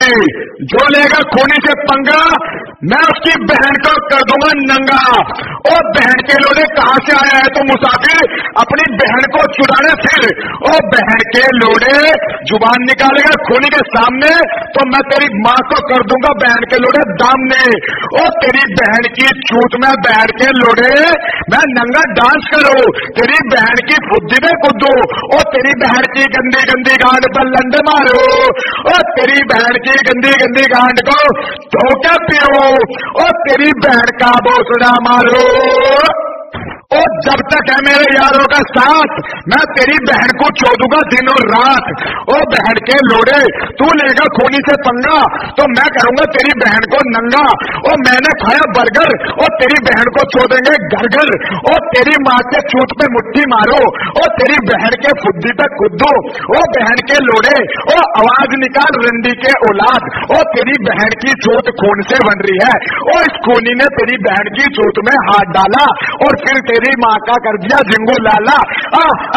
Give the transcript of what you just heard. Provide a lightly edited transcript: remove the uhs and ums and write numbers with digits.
जो लेगा खूनी से पंगा मैं उसकी बहन को कर दूंगा नंगा। और बहन के लोड़े कहां से आया है तो मुसाफिर अपनी बहन को चुराने फिर। और बहन के लोड़े जुबान निकालेगा खूनी के सामने तो मैं तेरी मां को कर दूंगा बहन के लोड़े दामने। और तेरी बहन की चूत में बहन के लोड़े मैं नंगा डांस करूं, तेरी बहन की बुद्धि में कूदू और तेरी बहन की गंदी गंदी गांड पर लंड मारो। और तेरी बहन की गंदी गंदी गांड को धोके पियो और तेरी बहन का बोसड़ा मारो। और जब तक है मेरे यारों का साथ मैं तेरी बहन को चोदूंगा दिन और रात। और बहन के लोड़े तू लेगा खूनी से पंगा तो मैं करूंगा तेरी बहन को नंगा। और मैंने खाया बर्गर और तेरी बहन को चोदेंगे घर घर। और तेरी माँ के चूत पे मुट्ठी मारो और तेरी बहन के फुद्दी पे कूदो। ओ बहन के लोड़े ओ आवाज निकाल रंडी के औलाद। और तेरी बहन की चोट खून से बन रही है और इस खूनी ने तेरी बहन की चोट में हाथ डाला और फिर तेरी माँ का कर दिया झिंगू लाला।